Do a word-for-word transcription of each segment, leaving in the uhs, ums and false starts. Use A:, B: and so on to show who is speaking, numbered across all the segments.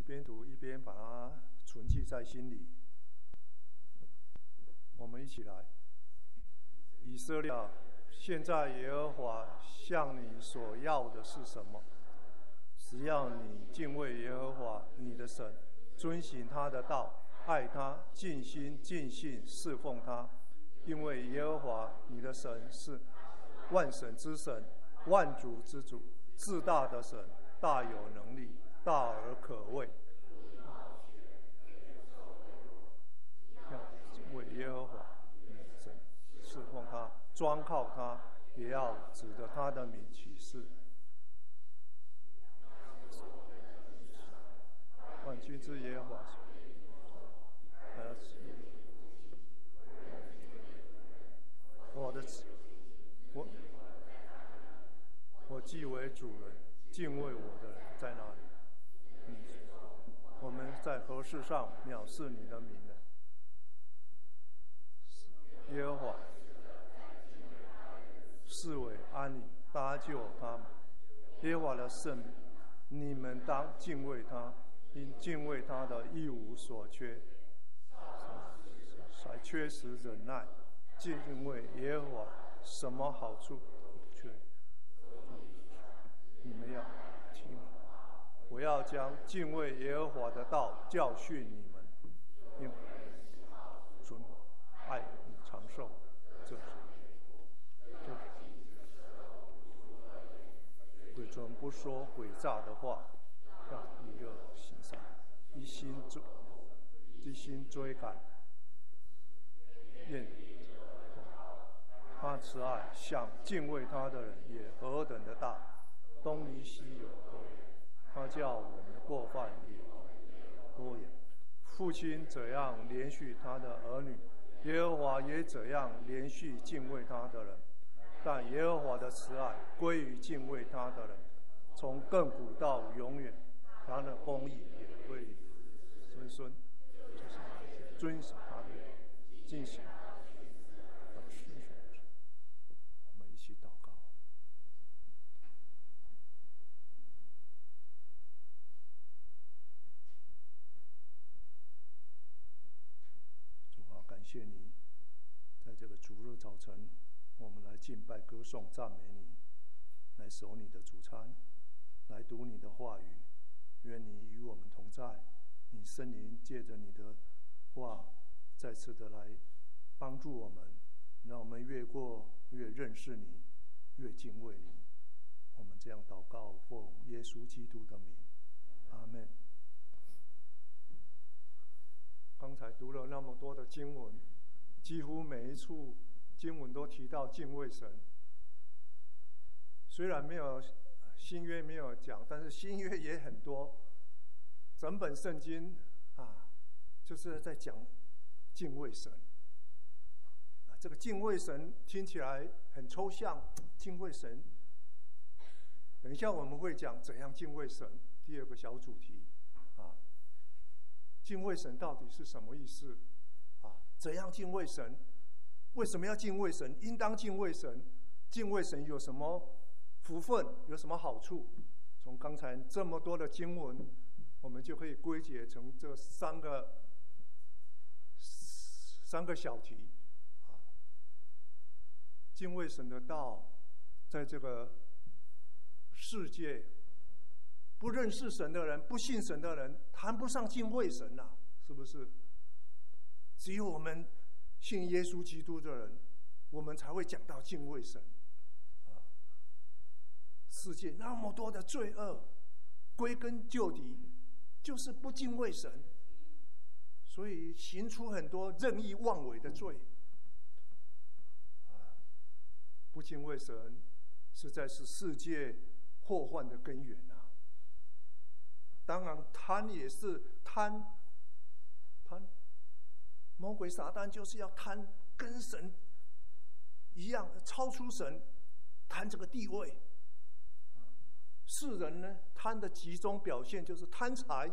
A: 边读一边把它存记在心里。我们一起来。以色列，现在耶和华向你所要的是什么？只要你敬畏耶和华你的神，遵行他的道，爱他，尽心尽性侍奉他。因为耶和华你的神是万神之神，万主之主，至大的神，大有能力，大而可畏。要敬畏耶和华神，侍奉他，专靠他，也要指着他的名起誓。万军之耶和华，我的我我既为主人，敬畏我的人在哪里？嗯，我们在何事上藐视你的名呢？耶和华视为安宁，搭救他们。耶和华的圣名，你们当敬畏他，因敬畏他的一无所缺，才缺实忍耐。敬畏耶和华，什么好处不缺？你们要听，我要将敬畏耶和华的道教训你们，因准爱长寿，这是这是鬼准不说诡诈的话，让一恶行善，一心追一心追赶，愿他慈爱向敬畏他的人也何等的大，东离西有多远，他叫我们的过犯也多远。父亲怎样连续他的儿女，耶和华也怎样连续敬畏他的人。但耶和华的慈爱归于敬畏他的人，从亘古到永远，他的公义也归于孙孙，就是遵守他的进行。我们一起祷告。主啊，感谢你，在这个主日早晨，我们来敬拜、歌颂、赞美你，来守你的主餐，来读你的话语。愿你与我们同在，你圣灵借着你的话，再次的来帮助我们，让我们越过越认识你，越敬畏你。我们这样祷告，奉耶稣基督的名，阿们。刚才读了那么多的经文，几乎每一处经文都提到敬畏神。虽然没有新约没有讲，但是新约也很多。整本圣经啊，就是在讲敬畏神。这个敬畏神听起来很抽象，敬畏神。等一下我们会讲怎样敬畏神，第二个小主题啊，敬畏神到底是什么意思？啊，怎样敬畏神？为什么要敬畏神？应当敬畏神。敬畏神有什么福分？有什么好处？从刚才这么多的经文，我们就可以归结成这三个三个小题。啊，敬畏神的道，在这个世界，不认识神的人、不信神的人，谈不上敬畏神呐、啊，是不是？只有我们信耶稣基督的人，我们才会讲到敬畏神。啊，世界那么多的罪恶，归根究底就是不敬畏神，所以行出很多任意妄为的罪。啊，不敬畏神，实在是世界祸患的根源啊！当然，贪也是贪，贪，魔鬼撒旦就是要贪，跟神一样，超出神，贪这个地位。世人呢，贪的集中表现就是贪财，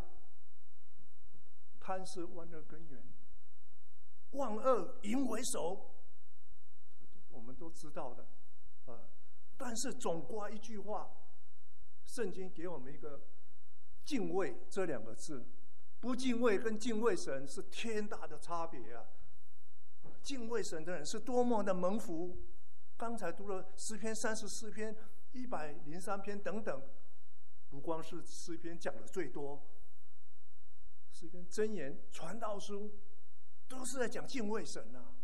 A: 贪是万恶根源，万恶淫为首，我们都知道的啊。但是总括一句话，圣经给我们一个敬畏这两个字，不敬畏跟敬畏神是天大的差别啊！敬畏神的人是多么的蒙福。刚才读了诗篇三十四篇、一百零三篇等等，不光是诗篇讲的最多，诗篇、箴言、传道书都是在讲敬畏神啊！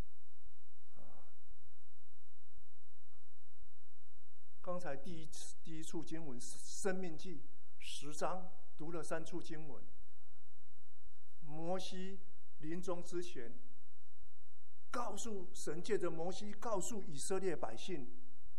A: 刚才第一第一处经文《申命记》十章读了三处经文。摩西临终之前，告诉神借着摩西告诉以色列百姓，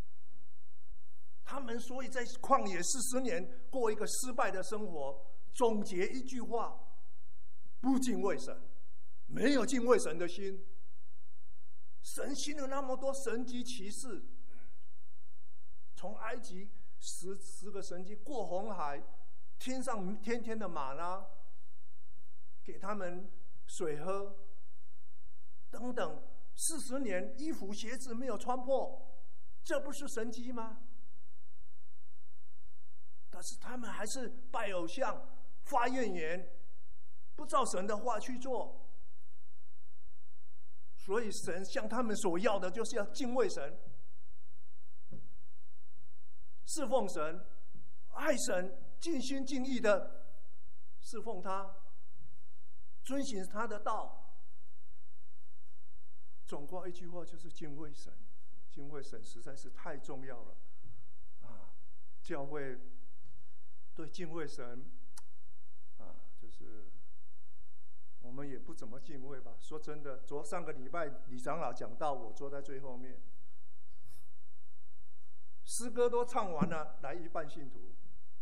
A: 他们所以在旷野四十年过一个失败的生活，总结一句话：不敬畏神，没有敬畏神的心。神行了那么多神迹奇事，从埃及十十个神迹，过红海，天上天天的玛纳，给他们水喝，等等，四十年衣服鞋子没有穿破，这不是神迹吗？但是他们还是拜偶像，发怨言，不照神的话去做。所以神向他们所要的就是要敬畏神，侍奉神，爱神，尽心尽意的侍奉他，遵行他的道。总括一句话就是敬畏神，敬畏神实在是太重要了啊！教会对敬畏神啊，就是我们也不怎么敬畏吧。说真的，昨上个礼拜李长老讲到，我坐在最后面，诗歌都唱完了，来一半信徒，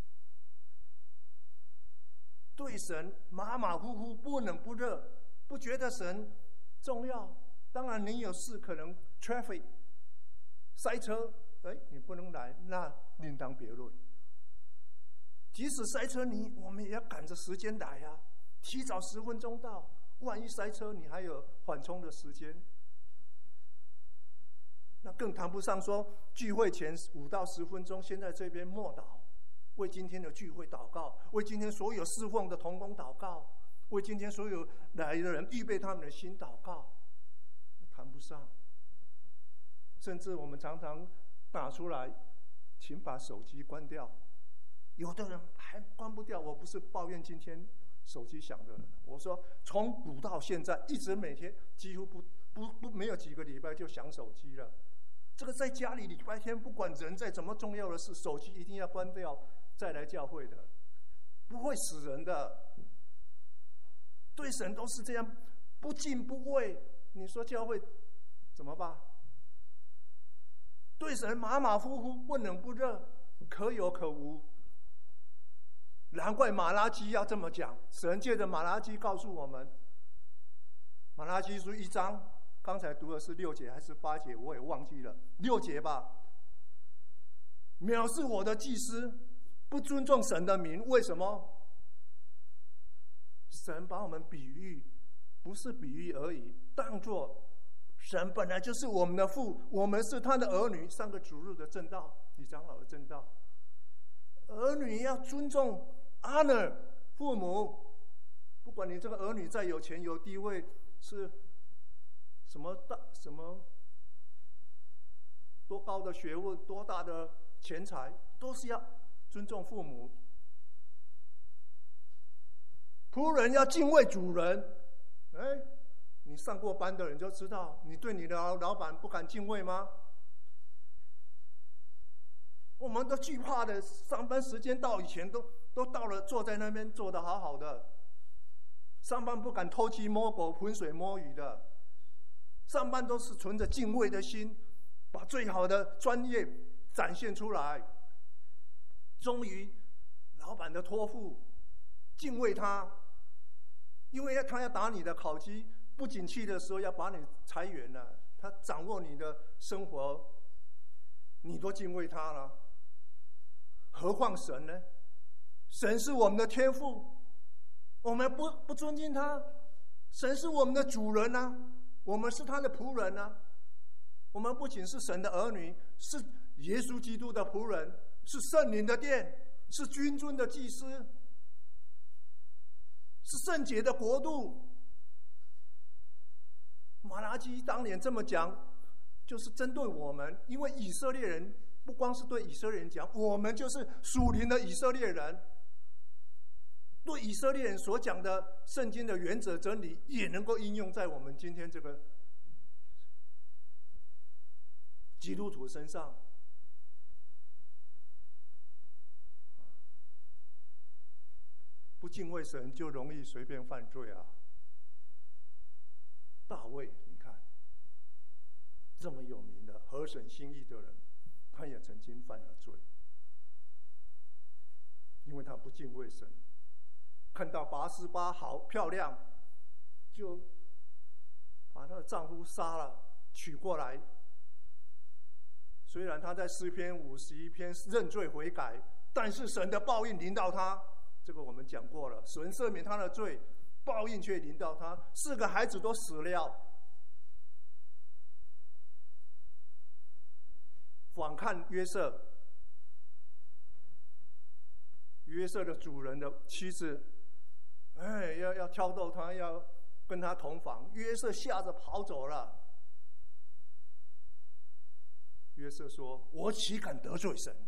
A: 对神马马虎虎，不冷不热，不觉得神重要。当然你有事可能 traffic 塞车，哎，你不能来，那另当别论。即使塞车，你我们也要赶着时间来啊，提早十分钟到，万一塞车，你还有缓冲的时间。那更谈不上说聚会前五到十分钟，先在这边默祷，为今天的聚会祷告，为今天所有侍奉的同工祷告，为今天所有来的人预备他们的心祷告，谈不上。甚至我们常常打出来，请把手机关掉。有的人还关不掉，我不是抱怨今天手机响的人，我说从古到现在，一直每天几乎不不不没有几个礼拜就响手机了。这个在家里礼拜天，不管人在怎么重要的事，手机一定要关掉再来教会的，不会死人的。对神都是这样，不敬不畏，你说教会怎么办？对神马马虎虎，不冷不热，可有可无。难怪马拉基要这么讲，神借着马拉基告诉我们，马拉基书一章。刚才读的是六节还是八节？我也忘记了，六节吧。藐视我的祭司，不尊重神的名，为什么？神把我们比喻，不是比喻而已，当作神本来就是我们的父，我们是他的儿女。上个主日的正道，李长老的正道，儿女要尊重 honor 父母，不管你这个儿女再有钱有地位，是什么大什么多高的学问，多大的钱财，都是要尊重父母。仆人要敬畏主人。哎，你上过班的人就知道，你对你的老板不敢敬畏吗？我们都惧怕的，上班时间到以前都都到了，坐在那边坐得好好的。上班不敢偷鸡摸狗、浑水摸鱼的。上班都是存着敬畏的心，把最好的专业展现出来。忠于老板的托付，敬畏他，因为他要打你的考绩，不景气的时候要把你裁员了，他掌握你的生活，你都敬畏他了，何况神呢？神是我们的天父，我们不不尊敬他，神是我们的主人啊。我们是他的仆人啊！我们不仅是神的儿女，是耶稣基督的仆人，是圣灵的殿，是君尊的祭司， 是圣洁的国度。马拉基当年这么讲，就是针对我们，因为以色列人不光是对以色列人讲，我们就是属灵的以色列人，对以色列人所讲的圣经的原则真理，也能够应用在我们今天这个基督徒身上。不敬畏神，就容易随便犯罪啊！大卫，你看，这么有名的合神心意的人，他也曾经犯了罪，因为他不敬畏神。看到拔示巴好漂亮，就把她的丈夫杀了，娶过来。虽然他在诗篇五十一篇认罪悔改，但是神的报应临到他。这个我们讲过了，神赦免他的罪，报应却临到他，四个孩子都死了。反看约瑟，约瑟的主人的妻子，哎，要要挑逗他，要跟他同房，约瑟吓着跑走了。约瑟说：“我岂敢得罪神？”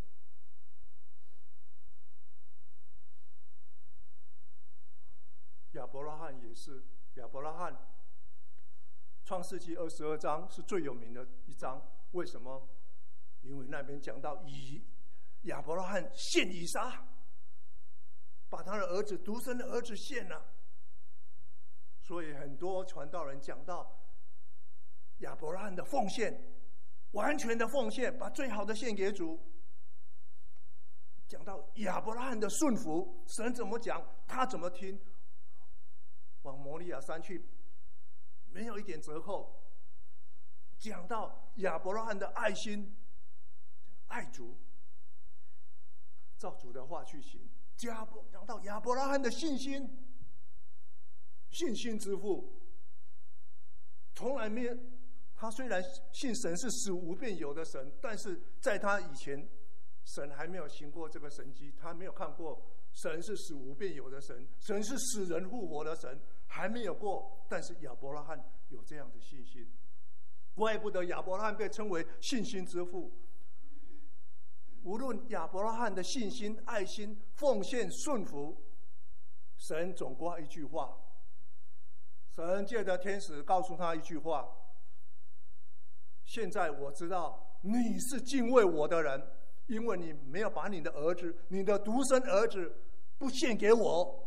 A: 亚伯拉罕也是，亚伯拉罕，创世纪二十二章是最有名的一章。为什么？因为那边讲到以亚伯拉罕献以撒，把他的儿子独生的儿子献了。所以很多传道人讲到亚伯拉罕的奉献，完全的奉献，把最好的献给主。讲到亚伯拉罕的顺服，神怎么讲，他怎么听。往摩利亚山去，没有一点折扣。讲到亚伯拉罕的爱心，爱主，照主的话去行。讲到亚伯拉罕的信心，信心之父，从来没有。他虽然信神是使无变有的神，但是在他以前，神还没有行过这个神迹，他没有看过。神是使无变有的神，神是使人复活的神，还没有过。但是亚伯拉罕有这样的信心，怪不得亚伯拉罕被称为信心之父。无论亚伯拉罕的信心、爱心、奉献、顺服，神总归一句话。神借着天使告诉他一句话：现在我知道你是敬畏我的人，因为你没有把你的儿子，你的独生儿子不献给我。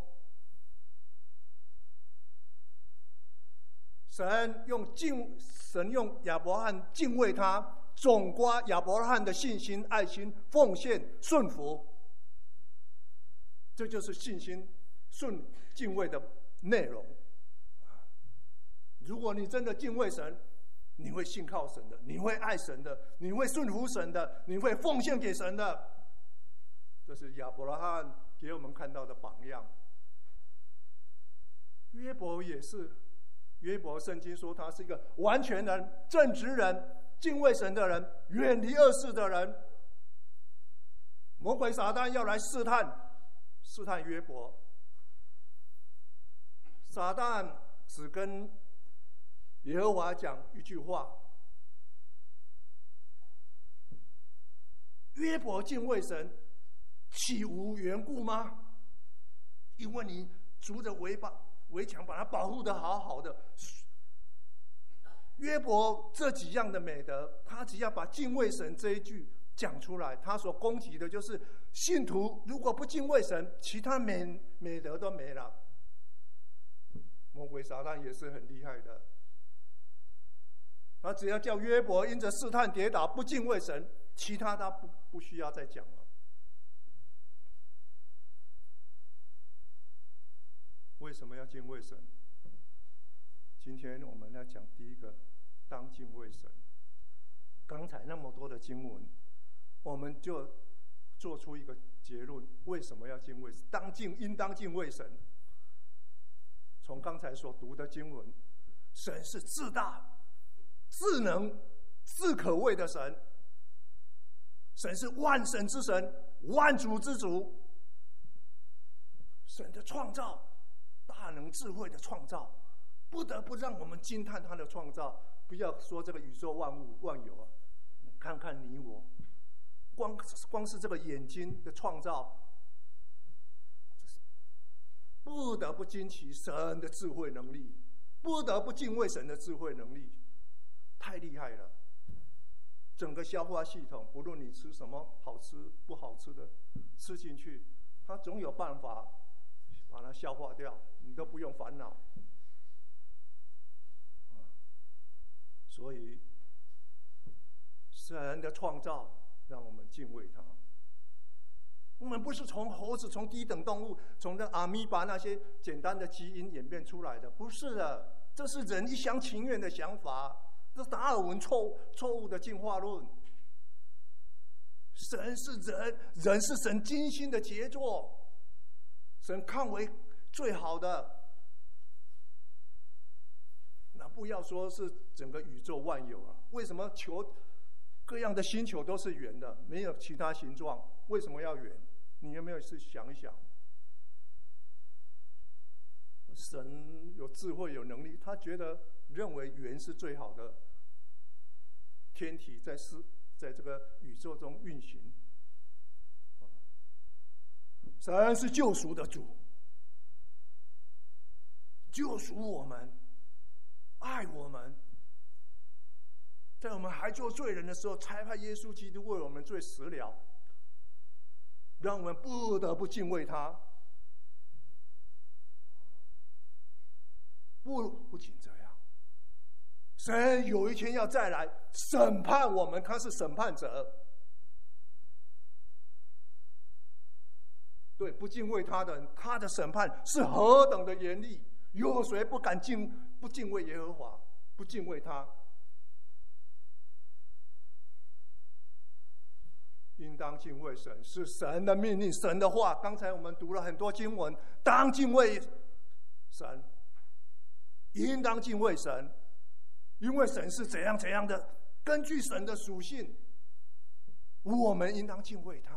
A: 神用敬，神用亚伯拉罕敬畏他，总括亚伯拉罕的信心、爱心、奉献、顺服。这就是信心、顺敬畏的内容。如果你真的敬畏神，你会信靠神的，你会爱神的，你会顺服神的，你会奉献给神的。这是亚伯拉罕给我们看到的榜样。约伯也是，约伯圣经说他是一个完全人、正直人、敬畏神的人，远离恶事的人。魔鬼撒旦要来试探，试探约伯。撒旦只跟耶和华讲一句话：约伯敬畏神，岂无缘故吗？因为你筑着围把围墙，把它保护得好好的。约伯这几样的美德，他只要把敬畏神这一句讲出来，他所攻击的就是信徒如果不敬畏神，其他美美德都没了。魔鬼撒旦也是很厉害的。他只要叫约伯因着试探跌倒，不敬畏神，其他他不不需要再讲了。为什么要敬畏神？今天我们来讲第一个，当敬畏神。刚才那么多的经文，我们就做出一个结论：为什么要敬畏神？当敬应当敬畏神。从刚才所读的经文，神是至大、至能、至可畏的神，神是万神之神，万主之主。神的创造大大能智慧的创造，不得不让我们惊叹他的创造。不要说这个宇宙万物万有啊，看看你我，光光是这个眼睛的创造，不得不惊奇神的智慧能力，不得不敬畏神的智慧能力，太厉害了。整个消化系统，不论你吃什么好吃不好吃的，吃进去，它总有办法把它消化掉，你都不用烦恼。所以，神的创造让我们敬畏他。我们不是从猴子、从低等动物、从那阿米巴那些简单的基因演变出来的，不是的，这是人一厢情愿的想法。这是达尔文错错误的进化论。神是人，人是神精心的杰作，神看为最好的。那不要说是整个宇宙万有啊，为什么球各样的星球都是圆的，没有其他形状？为什么要圆？你有没有去想一想？神有智慧有能力，他觉得认为圆是最好的天体在是在这个宇宙中运行。神是救赎的主，救赎我们，爱我们，在我们还做罪人的时候，差派耶稣基督为我们罪死了，让我们不得不敬畏他。不，不仅这样，神有一天要再来审判我们，他是审判者。对不敬畏他的人，他的审判是何等的严厉！有谁不敢敬不敬畏耶和华，不敬畏他？应当敬畏神，是神的命令，神的话。刚才我们读了很多经文，当敬畏神。应当敬畏神，因为神是怎样怎样的，根据神的属性，我们应当敬畏他。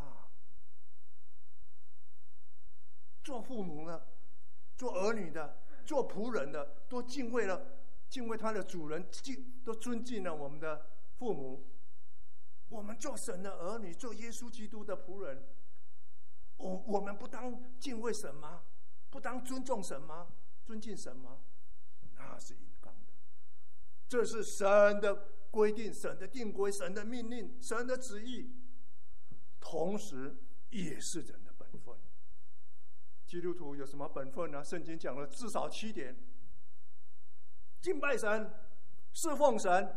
A: 做父母的，做儿女的，做仆人的，都敬畏了，敬畏他的主人，敬都尊敬了我们的父母。我们做神的儿女，做耶稣基督的仆人，我我们不当敬畏神吗？不当尊重神吗？尊敬神吗？那是应当的，这是神的规定，神的定规，神的命令，神的旨意，同时也是人的本分。基督徒有什么本分呢？圣经讲了至少七点：敬拜神、侍奉神、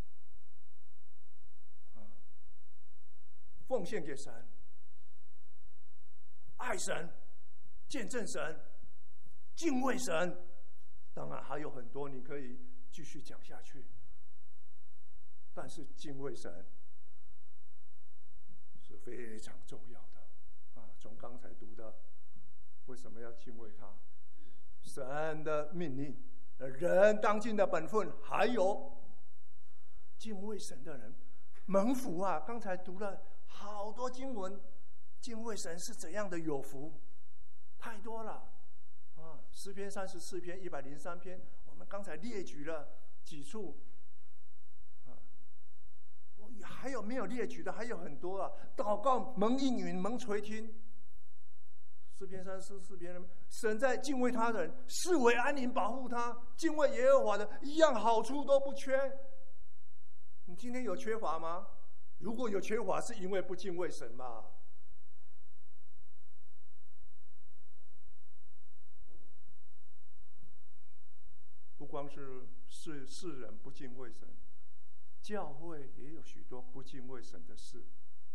A: 奉献给神、爱神、见证神、敬畏神。当然还有很多你可以继续讲下去，但是敬畏神是非常重要的啊！从刚才读的，为什么要敬畏他？神的命令，人当尽的本分，还有敬畏神的人蒙福啊！刚才读了好多经文，敬畏神是怎样的有福，太多了。啊，诗篇三十四篇、一百零三篇，我们刚才列举了几处，啊，还有没有列举的？还有很多啊！祷告蒙应允、蒙垂听。诗篇三十四篇，神在敬畏他的人，视为安宁，保护他；敬畏耶和华的，一样好处都不缺。你今天有缺乏吗？如果有缺乏，是因为不敬畏神嘛？不光是世世人不敬畏神，教会也有许多不敬畏神的事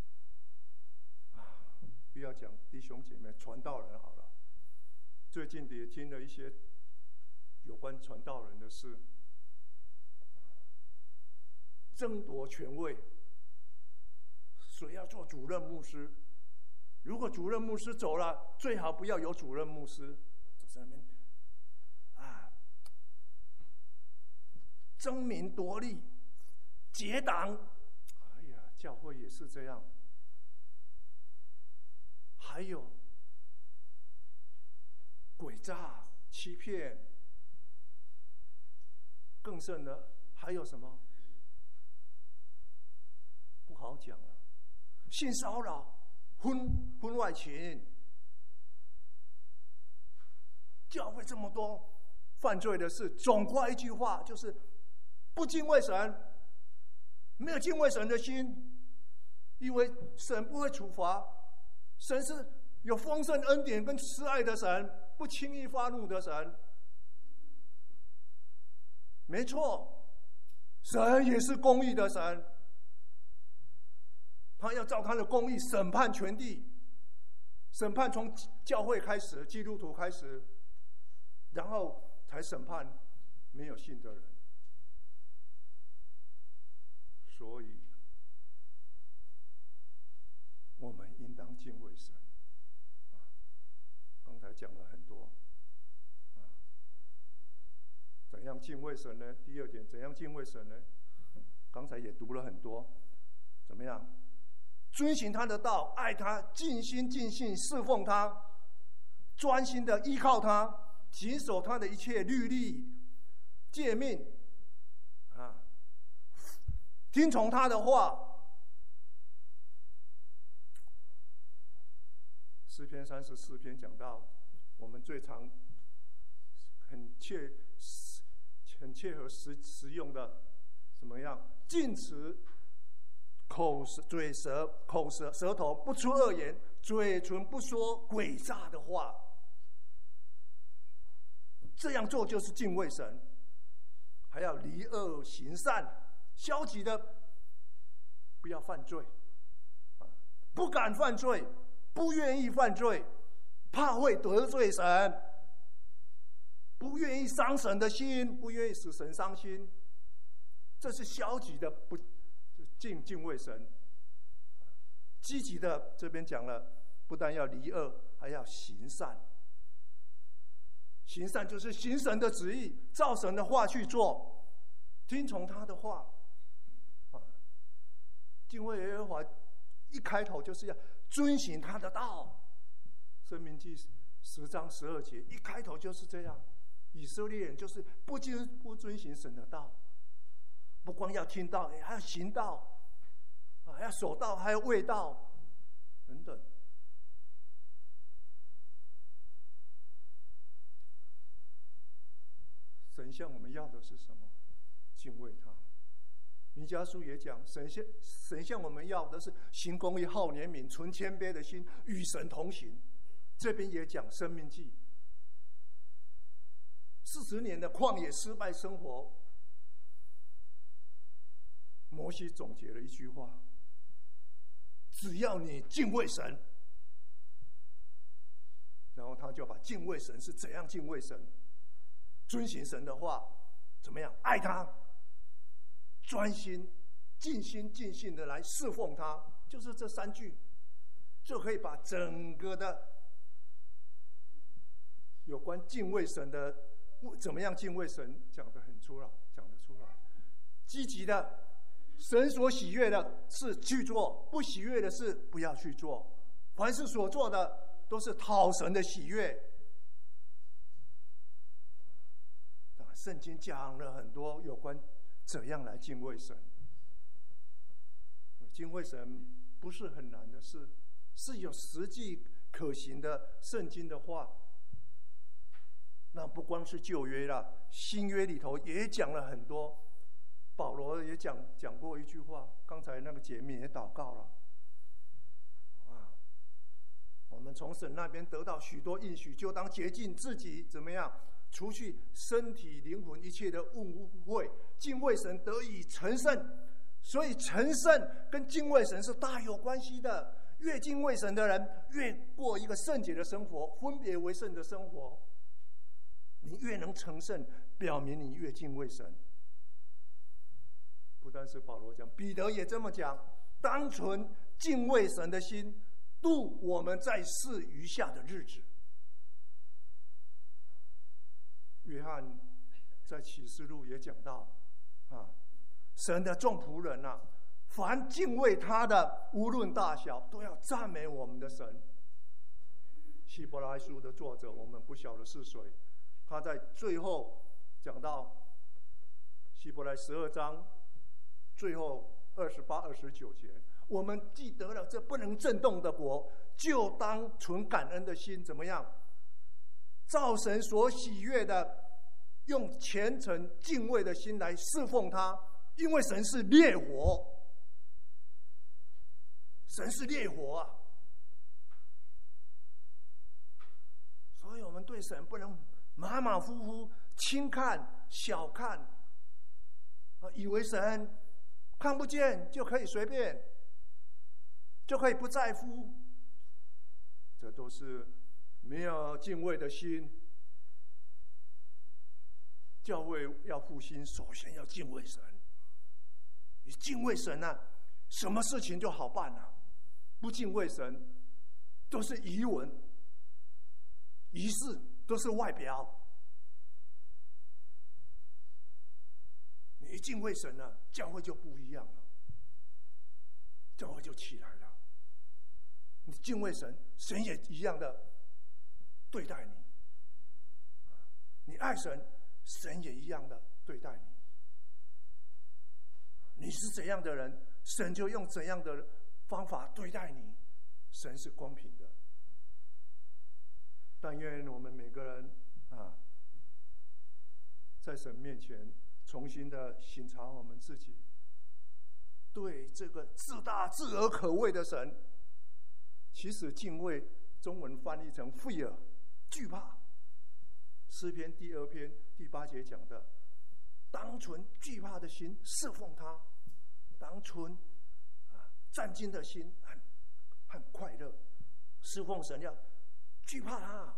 A: 啊！不要讲弟兄姐妹，传道人好了。最近也听了一些有关传道人的事，争夺权位，谁要做主任牧师？如果主任牧师走了，最好不要有主任牧师，就在那边啊，争名夺利，结党。哎呀，教会也是这样。还有诡诈， 欺骗，更甚的还有什么？不好讲了，性骚扰、婚婚外情，教会这么多犯罪的事，总括一句话就是不敬畏神，没有敬畏神的心，以为神不会处罚，神是有丰盛恩典跟慈爱的神，不轻易发怒的神。没错，神也是公义的神，他要照他的公义审判全地，审判从教会开始，基督徒开始，然后才审判没有信的人。所以我们应当敬畏神。刚才讲了很多，怎样敬畏神呢？第二点，怎样敬畏神呢？刚才也读了很多，怎么样？遵行他的道，爱他，尽心尽性侍奉他，专心的依靠他，谨守他的一切律例诫命，啊，听从他的话。诗篇三十四篇讲到，我们最常很切很切合实实用的，怎么样？禁止口舌嘴舌口舌舌头不出恶言，嘴唇不说诡诈的话。这样做就是敬畏神。还要离恶行善，消极的不要犯罪，不敢犯罪。不愿意犯罪，怕会得罪神，不愿意伤神的心，不愿意使神伤心，这是消极的不敬敬畏神。积极的这边讲了，不但要离恶，还要行善。行善就是行神的旨意，照神的话去做，听从他的话。敬畏耶和华一开头就是要遵行他的道，申命记十章十二节一开头就是这样。以色列人就是不遵不遵行神的道，不光要听道，还要行道，还要守道，还要卫道等等。神向我们要的是什么？敬畏他。弥迦书也讲，神向神向我们要的是行公义、好怜悯、存谦卑的心，与神同行。这边也讲申命记，四十年的旷野失败生活，摩西总结了一句话：只要你敬畏神。然后他就把敬畏神是怎样敬畏神，遵行神的话，怎么样爱他。专心、尽心、尽性的来侍奉他，就是这三句，就可以把整个的有关敬畏神的怎么样敬畏神讲得很出来，讲得出来。积极的，神所喜悦的事去做，不喜悦的事不要去做。凡是所做的都是讨神的喜悦。圣经讲了很多有关怎样来敬畏神。敬畏神不是很难的事，是有实际可行的圣经的话。那不光是旧约啦，新约里头也讲了很多。保罗也讲讲过一句话，刚才那个姐妹也祷告了。啊，我们从神那边得到许多应许，就当洁净自己，怎么样？除去身体、灵魂一切的污秽，敬畏神得以成圣。所以成圣跟敬畏神是大有关系的。越敬畏神的人，越过一个圣洁的生活，分别为圣的生活。你越能成圣，表明你越敬畏神。不但是保罗讲，彼得也这么讲：当存敬畏神的心，度我们在世余下的日子。约翰在启示录也讲到，啊，神的众仆人啊，凡敬畏他的，无论大小，都要赞美我们的神。希伯来书的作者，我们不晓得是谁， 他在最后讲到希伯来十二章最后二十八、二十九节，我们既得了这不能震动的国，就当存感恩的心，怎么样？照神所喜悦的，用虔诚敬畏的心来侍奉他，因为神是烈火，神是烈火啊！所以我们对神不能马马虎虎、轻看、小看，啊，以为神看不见就可以随便，就可以不在乎，这都是没有敬畏的心。教会要复兴，首先要敬畏神。你敬畏神啊，什么事情就好办了、啊。不敬畏神，都是仪文、仪式，都是外表。你一敬畏神了、啊，教会就不一样了，教会就起来了。你敬畏神，神也一样的对待你；你爱神，神也一样的对待你。你是怎样的人，神就用怎样的方法对待你。神是公平的。但愿我们每个人啊，在神面前重新的省察我们自己，对这个自大自而可畏的神，其实敬畏中文翻译成 fear， 惧怕。诗篇第二篇第八节讲的，当存惧怕的心侍奉他，当存啊战兢的心，很很快乐。侍奉神要惧怕他，啊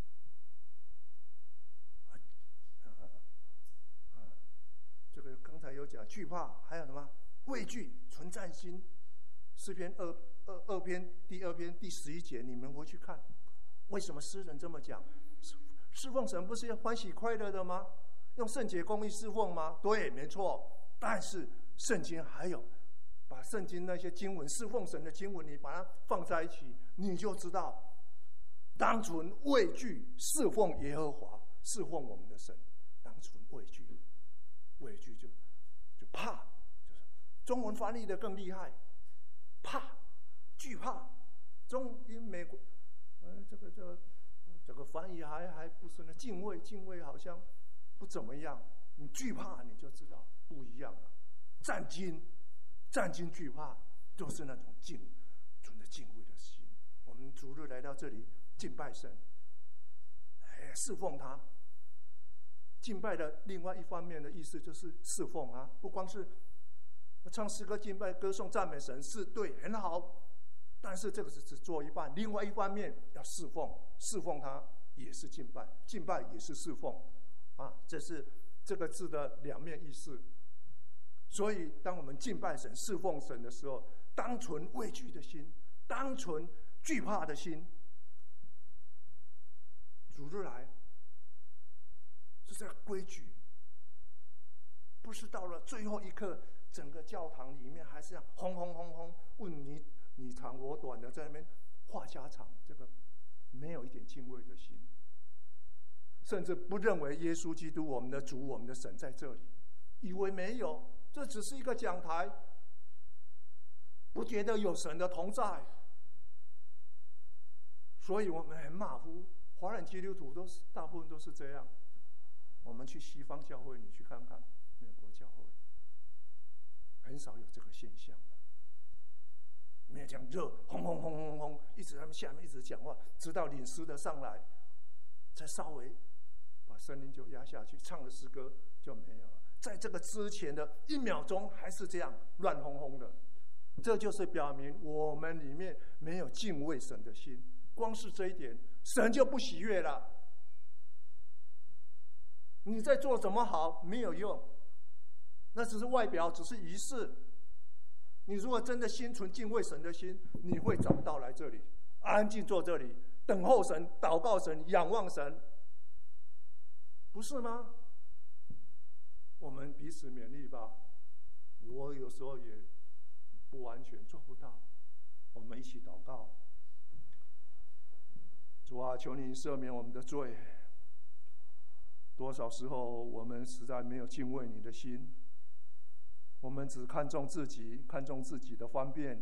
A: 啊、这个刚才有讲惧怕，还有什么畏惧、存战心。诗篇二二二篇第二篇第十一节，你们回去看，为什么诗人这么讲？侍奉神不是要欢喜快乐的吗？用圣洁公义侍奉吗？对，没错。但是圣经还有把圣经那些经文，侍奉神的经文，你把它放在一起，你就知道，当存畏惧侍奉耶和华，侍奉我们的神，当存畏惧，畏惧就就怕，就是中文翻译的更厉害，怕，惧怕。中英美国，呃，这个这个。这个翻译还还不是呢，敬畏敬畏好像不怎么样。你惧怕你就知道不一样了。战兢，战兢惧怕，就是那种敬，存着敬畏的心。我们主日来到这里敬拜神，哎，侍奉他。敬拜的另外一方面的意思就是侍奉啊，不光是唱诗歌敬拜、歌颂赞美神是对很好。但是这个是只做一半，另外一方面要侍奉，侍奉他也是敬拜，敬拜也是侍奉，啊，这是这个字的两面意思。所以，当我们敬拜神、侍奉神的时候，当存畏惧的心，当存惧怕的心。主日来是这个规矩，不是到了最后一刻，整个教堂里面还是这样轰轰轰轰问你。你长我短的在那边话家常，这个没有一点敬畏的心，甚至不认为耶稣基督我们的主、我们的神在这里，以为没有，这只是一个讲台，不觉得有神的同在，所以我们很马虎。华人基督徒都是大部分都是这样。我们去西方教会，你去看看美国教会，很少有这个现象。没有这样热，轰轰轰轰轰，一直他们下面一直讲话，直到领诗的上来，才稍微把声音就压下去，唱的诗歌就没有了。在这个之前的一秒钟还是这样乱哄哄的，这就是表明我们里面没有敬畏神的心。光是这一点，神就不喜悦了。你在做怎么好没有用，那只是外表，只是仪式。你如果真的心存敬畏神的心，你会找到来这里，安静坐这里，等候神、祷告神、仰望神，不是吗？我们彼此勉励吧。我有时候也不完全做不到，我们一起祷告。主啊，求你赦免我们的罪。 多少时候我们实在没有敬畏你的心，我们只看重自己，看重自己的方便。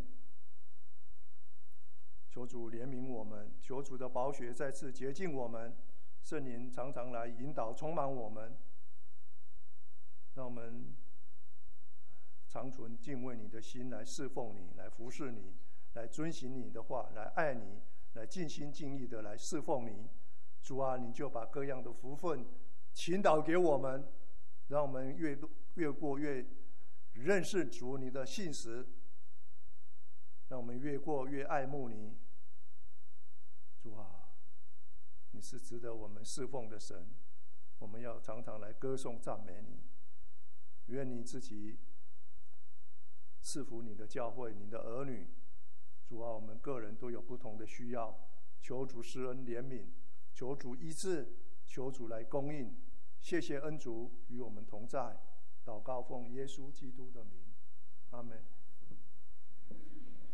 A: 求主怜悯我们，求主的宝血再次洁净我们，圣灵常常来引导充满我们，让我们常存敬畏你的心，来侍奉你，来服侍你，来遵行你的话，来爱你，来尽心尽意的来侍奉你。主啊，你就把各样的福分倾倒给我们，让我们越越过越认识主你的信实，让我们越过越爱慕你。主啊，你是值得我们侍奉的神，我们要常常来歌颂赞美你。愿你自己赐福你的教会，你的儿女。主啊，我们个人都有不同的需要，求主施恩怜悯，求主医治，求主来供应。谢谢恩主与我们同在，祷告奉耶稣基督的名，阿们。